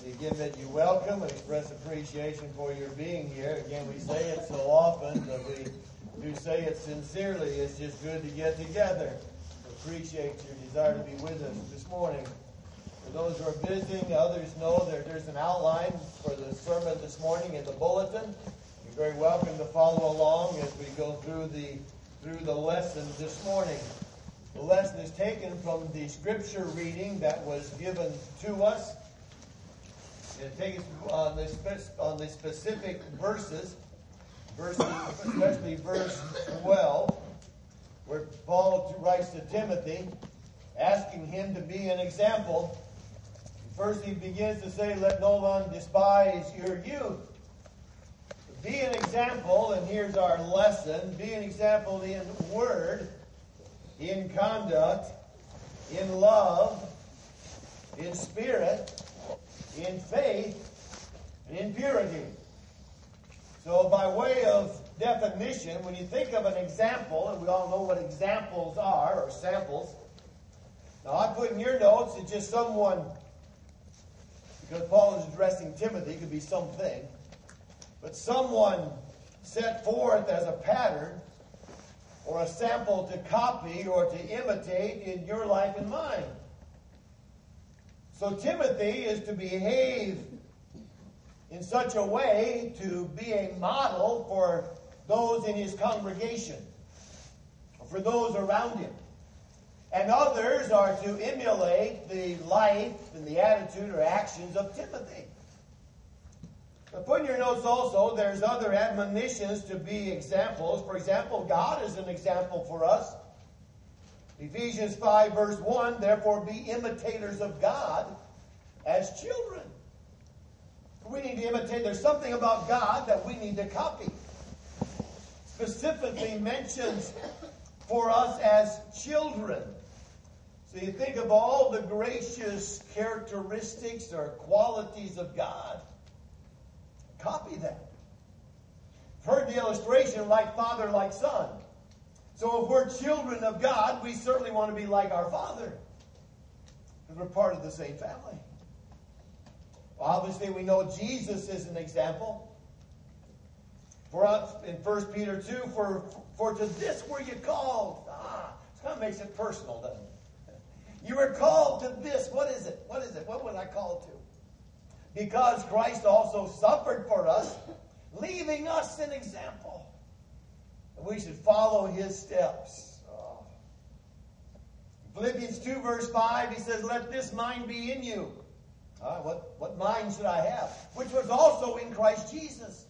Again, that you welcome and express appreciation for your being here. Again, we say it so often, but we do say it sincerely. It's just good to get together. Appreciate your desire to be with us this morning. For those who are visiting, others know that there's an outline for the sermon this morning in the bulletin. You're very welcome to follow along as we go through the lesson this morning. The lesson is taken from the scripture reading that was given to us. It takes on the specific verses, especially verse 12, where Paul writes to Timothy, asking him to be an example. First he begins to say, let no one despise your youth. Be an example, and here's our lesson, be an example in word, in conduct, in love, in spirit, in faith, and in purity. So by way of definition, when you think of an example, and we all know what examples are, or samples. Now I put in your notes, it's just someone, because Paul is addressing Timothy, it could be something, but someone set forth as a pattern, or a sample to copy or to imitate in your life and mine. So Timothy is to behave in such a way to be a model for those in his congregation, for those around him. And others are to emulate the life and the attitude or actions of Timothy. But put in your notes also, there's other admonitions to be examples. For example, God is an example for us. Ephesians 5 verse 1, therefore be imitators of God as children. We need to imitate. There's something about God that we need to copy. Specifically mentions for us as children. So you think of all the gracious characteristics or qualities of God. Copy that. I've heard the illustration like father, like son. So if we're children of God, we certainly want to be like our Father. Because we're part of the same family. Well, obviously, we know Jesus is an example. For us, in 1 Peter 2, for to this were you called. It kind of makes it personal, doesn't it? You were called to this. What is it? What is it? What was I called to? Because Christ also suffered for us, leaving us an example. We should follow his steps. Philippians 2 verse 5, he says, let this mind be in you. What mind should I have? Which was also in Christ Jesus.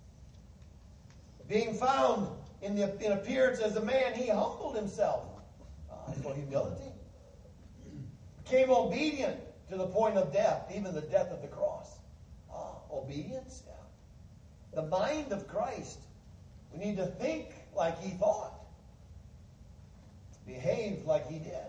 Being found in appearance as a man, he humbled himself. For humility. Became obedient to the point of death, even the death of the cross. Obedience? Yeah. The mind of Christ. We need to think like he thought. Behave like he did.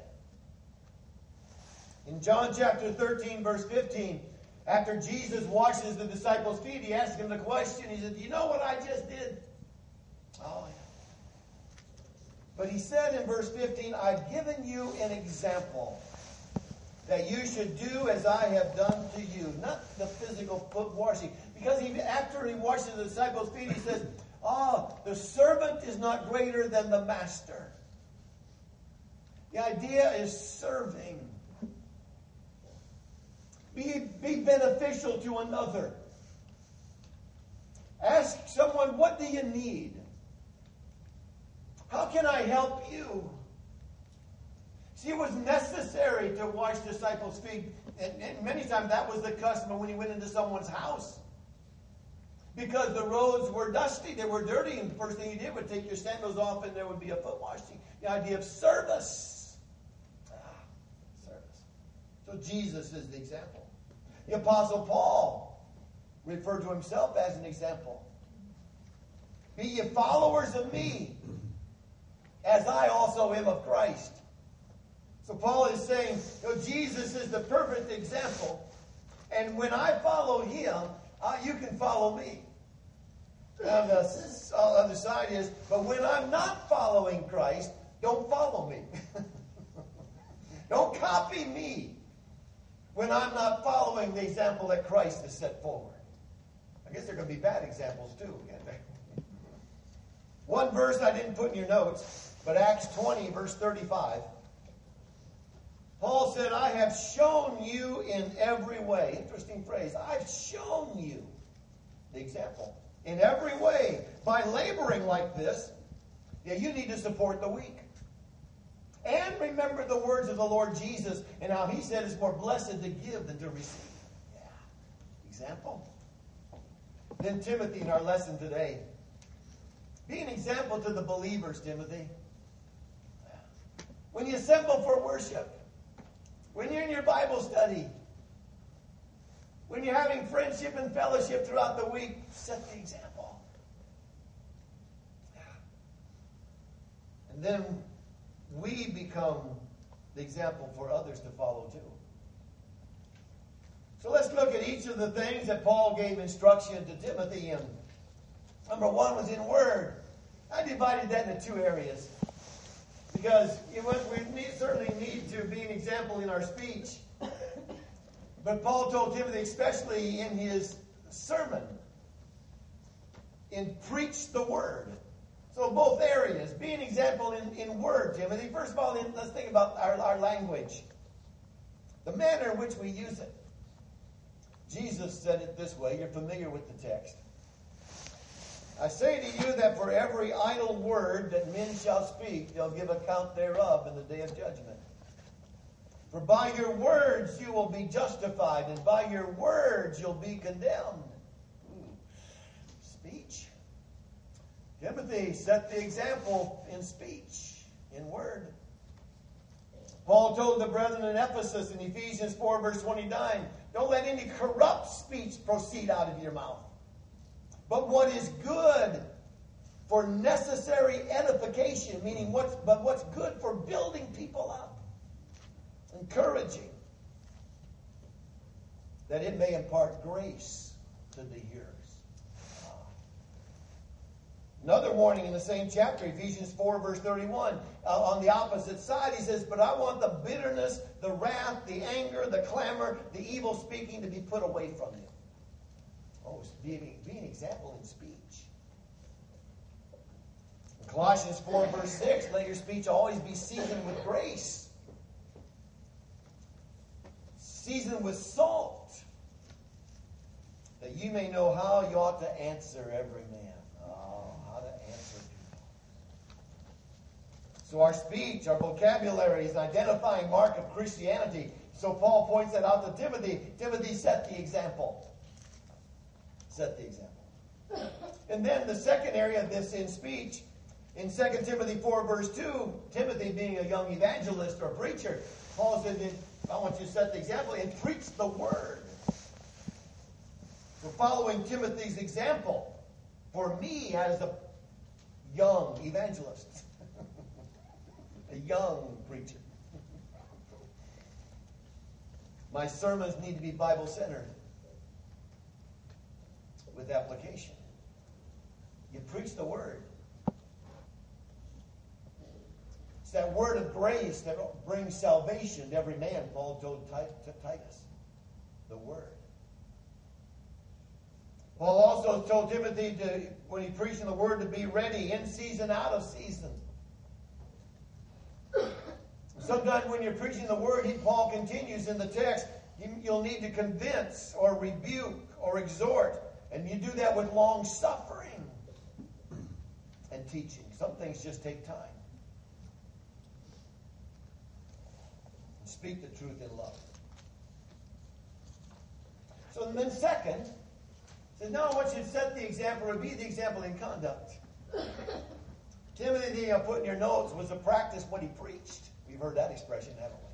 In John chapter 13, verse 15, after Jesus washes the disciples' feet, he asks them the question. He said, do you know what I just did? Oh, yeah. But he said in verse 15, I've given you an example that you should do as I have done to you. Not the physical foot washing. Because after he washes the disciples' feet, he says, the servant is not greater than the master. The idea is serving. Be beneficial to another. Ask someone, what do you need? How can I help you? See, it was necessary to wash disciples' feet. And many times that was the custom when he went into someone's house. Because the roads were dusty, they were dirty, and the first thing you did would take your sandals off and there would be a foot washing. The idea of service. Service. So Jesus is the example. The Apostle Paul referred to himself as an example. Be ye followers of me, as I also am of Christ. So Paul is saying, Jesus is the perfect example. And when I follow him, you can follow me. And the other side is, but when I'm not following Christ, don't follow me. Don't copy me. when I'm not following the example that Christ has set forward? I guess there are going to be bad examples too, can't there? One verse I didn't put in your notes, but Acts 20, verse 35. Paul said, I have shown you in every way. Interesting phrase. I've shown you the example. In every way. By laboring like this, you need to support the weak. And remember the words of the Lord Jesus and how he said it's more blessed to give than to receive. Yeah. Example. Then Timothy, in our lesson today. Be an example to the believers, Timothy. When you assemble for worship, when you're in your Bible study, when you're having friendship and fellowship throughout the week, set the example. And then we become the example for others to follow too. So let's look at each of the things that Paul gave instruction to Timothy in. Number one was in word. I divided that into two areas. Because we certainly need to be an example in our speech. But Paul told Timothy, especially in his sermon, preach the word. So both areas. Be an example in word, Timothy. First of all, let's think about our language. The manner in which we use it. Jesus said it this way. You're familiar with the text. I say to you that for every idle word that men shall speak, they'll give account thereof in the day of judgment. For by your words you will be justified, and by your words you'll be condemned. Speech. Timothy set the example in speech, in word. Paul told the brethren in Ephesus in Ephesians 4, verse 29, don't let any corrupt speech proceed out of your mouth. But what is good for necessary edification, meaning what's good for building people up, encouraging, that it may impart grace to the hearers. Another warning in the same chapter, Ephesians 4, verse 31. On the opposite side, he says, but I want the bitterness, the wrath, the anger, the clamor, the evil speaking to be put away from you. Oh, be an example in speech. In Colossians 4, verse 6, let your speech always be seasoned with grace. Seasoned with salt, that you may know how you ought to answer every man. Oh, how to answer people. So our speech, our vocabulary is an identifying mark of Christianity. So Paul points that out to Timothy. Timothy set the example. Set the example. And then the second area of this in speech, in 2 Timothy 4, verse 2, Timothy being a young evangelist or preacher, Paul said, I want you to set the example and preach the word. So following Timothy's example, for me as a young evangelist, a young preacher, my sermons need to be Bible-centered with application. You preach the word. It's that word of grace that brings salvation to every man, Paul told Titus. The word. Paul also told Timothy, when he preached in the word, to be ready in season, out of season. Sometimes when you're preaching the word, Paul continues in the text, you'll need to convince or rebuke or exhort. And you do that with long suffering and teaching. Some things just take time. And speak the truth in love. So then second, says, now I want you to set the example or be the example in conduct. Timothy, the put in your notes, was a practice what he preached. We've heard that expression, haven't we?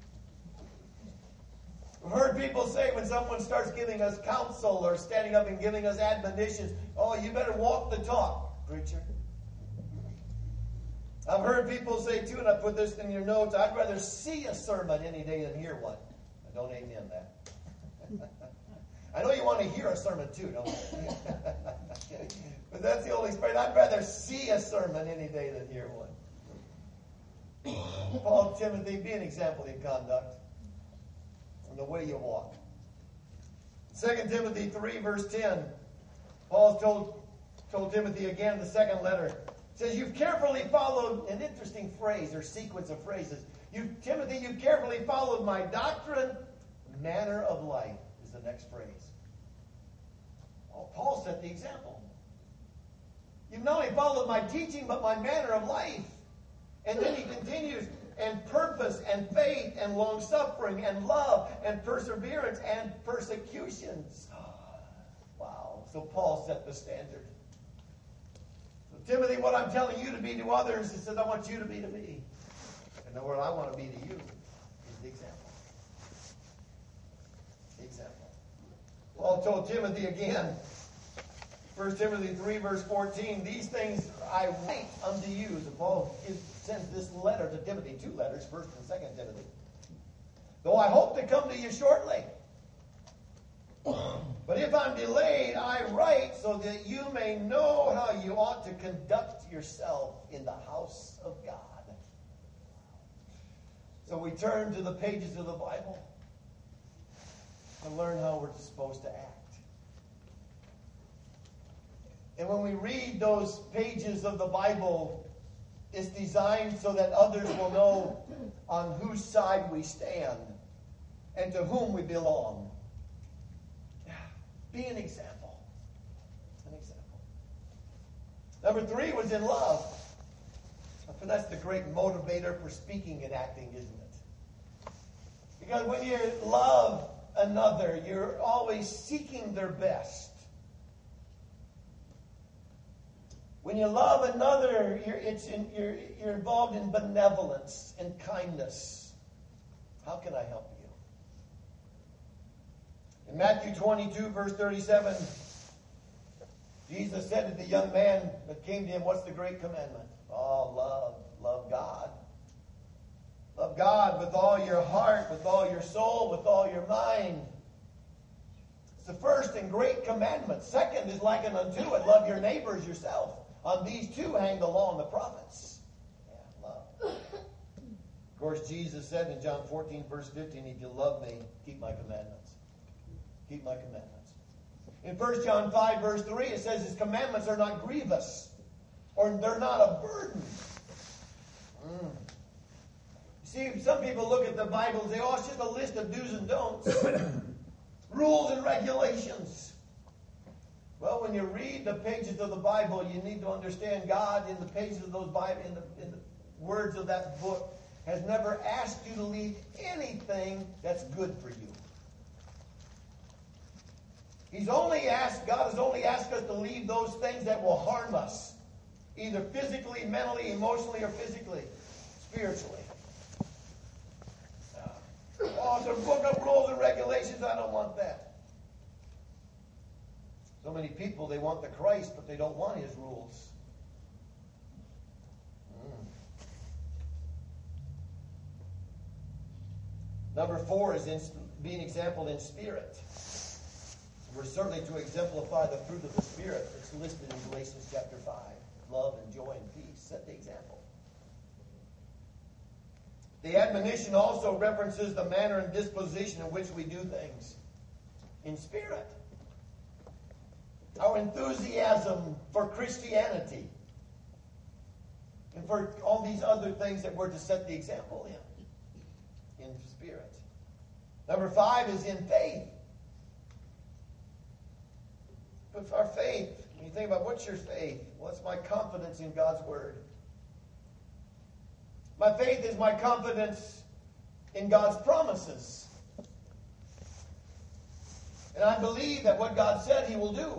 We've heard people say when someone starts giving us counsel or standing up and giving us admonitions, oh, you better walk the talk, preacher. I've heard people say, too, and I put this in your notes, I'd rather see a sermon any day than hear one. I don't amen that. I know you want to hear a sermon, too, don't you? But that's the only expression. I'd rather see a sermon any day than hear one. Paul, Timothy, be an example in conduct. in the way you walk. 2 Timothy 3, verse 10, Paul told Timothy again in the second letter, says, you've carefully followed an interesting phrase or sequence of phrases. Timothy, you've carefully followed my doctrine, manner of life is the next phrase. Well, Paul set the example. You've not only followed my teaching, but my manner of life. And then he continues, and purpose and faith and long-suffering and love and perseverance and persecutions. Wow. So Paul set the standard. So Timothy, what I'm telling you to be to others, he says, I want you to be to me. And what I want to be to you is the example. The example. Paul told Timothy again, 1 Timothy 3, verse 14, these things I write unto you. So Paul sends this letter to Timothy, 2 letters, 1 and 2 Timothy. Though I hope to come to you shortly. But if I'm delayed, I write so that you may know how you ought to conduct yourself in the house of God. So we turn to the pages of the Bible and learn how we're supposed to act. And when we read those pages of the Bible, it's designed so that others will know on whose side we stand and to whom we belong. Be an example. An example. Number 3 was in love. And that's the great motivator for speaking and acting, isn't it? Because when you love another, you're always seeking their best. When you love another, you're involved in benevolence and kindness. How can I help you? In Matthew 22, verse 37, Jesus said to the young man that came to him, what's the great commandment? Oh, love God. Love God with all your heart, with all your soul, with all your mind. It's the first and great commandment. Second is likened unto it. Love your neighbors yourself. On these two hang the law and the prophets. Yeah, love. Of course, Jesus said in John 14, verse 15, if you love me, keep my commandments. Keep my commandments. In 1 John 5, verse 3, it says his commandments are not grievous, or they're not a burden. You see, some people look at the Bible and say, oh, it's just a list of do's and don'ts. Rules and regulations. Well, when you read the pages of the Bible, you need to understand God in the pages of those Bible, in the words of that book, has never asked you to leave anything that's good for you. God has only asked us to leave those things that will harm us, either physically, mentally, emotionally, or physically, spiritually. Oh, it's a book of rules and regulations. I don't want that. So many people, they want the Christ, but they don't want his rules. Number 4 is being example in spirit. We're certainly to exemplify the fruit of the Spirit. It's listed in Galatians chapter 5. Love and joy and peace. Set the example. The admonition also references the manner and disposition in which we do things. In spirit. Our enthusiasm for Christianity. And for all these other things that we're to set the example in. In spirit. Number 5 is in faith. But our faith, when you think about what's your faith? Well, it's my confidence in God's Word. My faith is my confidence in God's promises. And I believe that what God said he will do.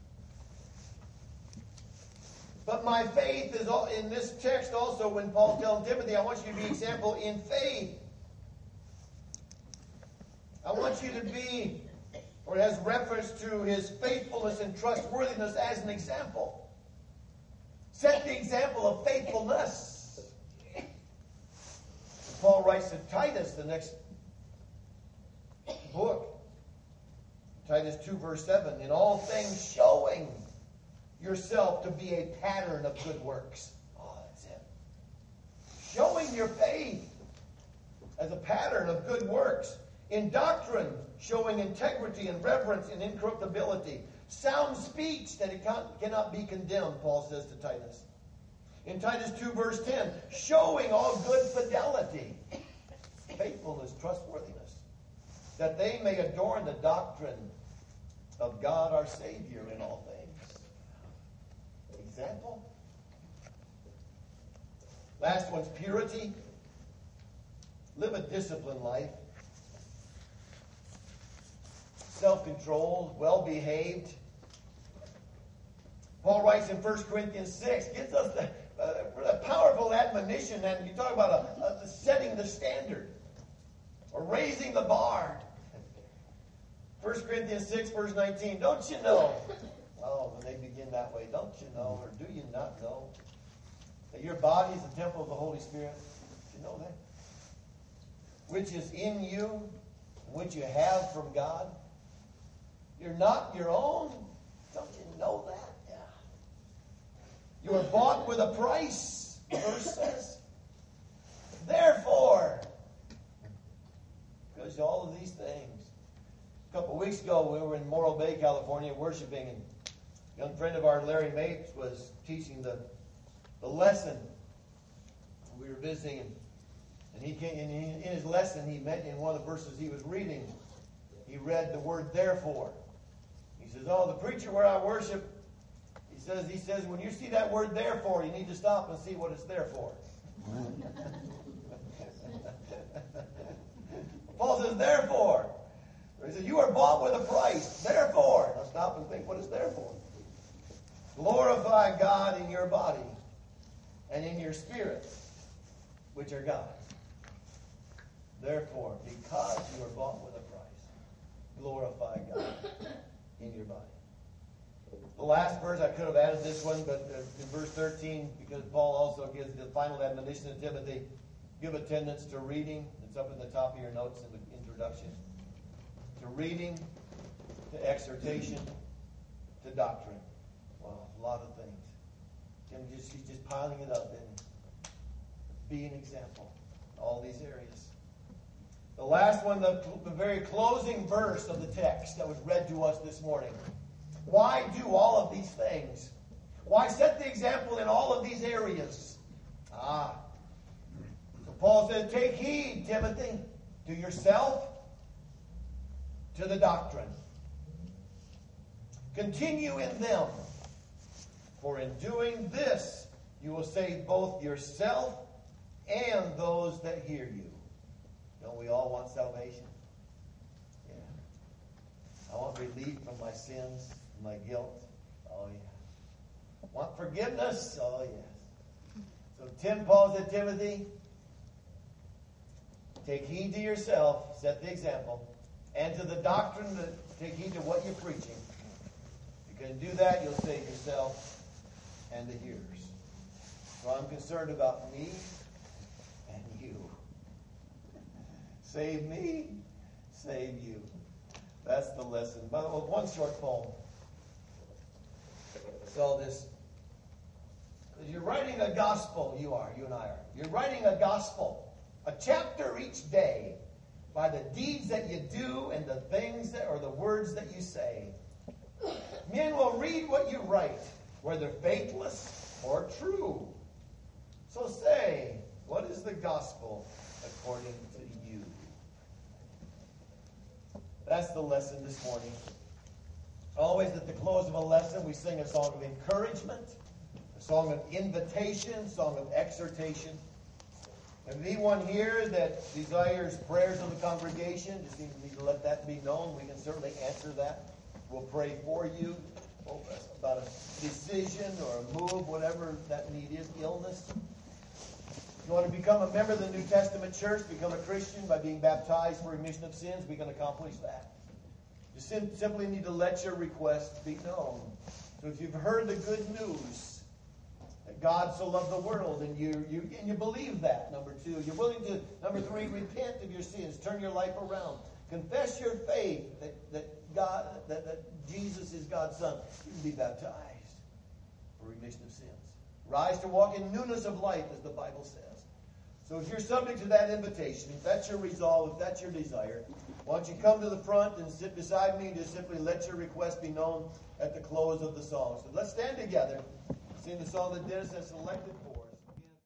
But my faith is in this text also when Paul's telling Timothy, I want you to be example in faith. I want you to be, or it has reference to his faithfulness and trustworthiness as an example. Set the example of faithfulness. Paul writes to Titus, the next book. Titus 2, verse 7. In all things showing yourself to be a pattern of good works. Oh, that's it. Showing your faith as a pattern of good works. In doctrine, showing integrity and reverence and incorruptibility. Sound speech that it cannot be condemned, Paul says to Titus. In Titus 2 verse 10, showing all good fidelity, faithfulness, trustworthiness, that they may adorn the doctrine of God our Savior in all things. Example. Last one's purity. Live a disciplined life. Self-controlled, well-behaved. Paul writes in 1 Corinthians 6, gives us a powerful admonition, and you talk about setting the standard, or raising the bar. 1 Corinthians 6, verse 19, don't you know? Oh, when they begin that way, don't you know, or do you not know, that your body is the temple of the Holy Spirit? Do you know that? Which is in you, which you have from God. You're not your own. Don't you know that? Yeah. You are bought with a price, the verse says. Therefore, because all of these things. A couple of weeks ago, we were in Morro Bay, California, worshiping, and a young friend of ours, Larry Mates, was teaching the lesson. We were visiting, and he came in his lesson. He met in one of the verses he was reading. He read the word "therefore." He says, "Oh, the preacher where I worship," he says, when you see that word "therefore," you need to stop and see what it's there for. Paul says, "Therefore." He says, "You are bought with a price. Therefore," now stop and think what it's there for. "Glorify God in your body and in your spirit, which are God's." Therefore, because you are bought with a price, glorify God in your body. The last verse, I could have added this one, but in verse 13, because Paul also gives the final admonition to Timothy, give attendance to reading. It's up in the top of your notes in the introduction. To reading, to exhortation, to doctrine. Well, a lot of things. He's just piling it up, isn't he? Be an example in all these areas. The last one, the very closing verse of the text that was read to us this morning. Why do all of these things? Why set the example in all of these areas? So Paul said, take heed, Timothy, to yourself, to the doctrine. Continue in them, for in doing this, you will save both yourself and those that hear you. Don't we all want salvation? Yeah. I want relief from my sins, from my guilt. Oh, yeah. Want forgiveness? Oh, yes. So Paul said, Timothy, take heed to yourself, set the example, and to the doctrine, take heed to what you're preaching. If you can do that, you'll save yourself and the hearers. So I'm concerned about me and you. Save me, save you. That's the lesson. By the way, one short poem. So this, because you're writing a gospel, you and I are. You're writing a gospel, a chapter each day, by the deeds that you do and the things that, or the words that you say. Men will read what you write, whether faithless or true. So say, what is the gospel according to you? That's the lesson this morning. Always at the close of a lesson, we sing a song of encouragement, a song of invitation, a song of exhortation. If anyone here that desires prayers of the congregation, just need to let that be known. We can certainly answer that. We'll pray for you about a decision or a move, whatever that need is, illness. If you want to become a member of the New Testament church, become a Christian by being baptized for remission of sins, we can accomplish that. You simply need to let your request be known. So if you've heard the good news that God so loved the world, and you believe that, number 2, you're willing to, number 3, repent of your sins, turn your life around, confess your faith that Jesus is God's Son, you can be baptized for remission of sins. Rise to walk in newness of life, as the Bible says. So if you're subject to that invitation, if that's your resolve, if that's your desire, why don't you come to the front and sit beside me and just simply let your request be known at the close of the song. So let's stand together, sing the song that Dennis has selected for us.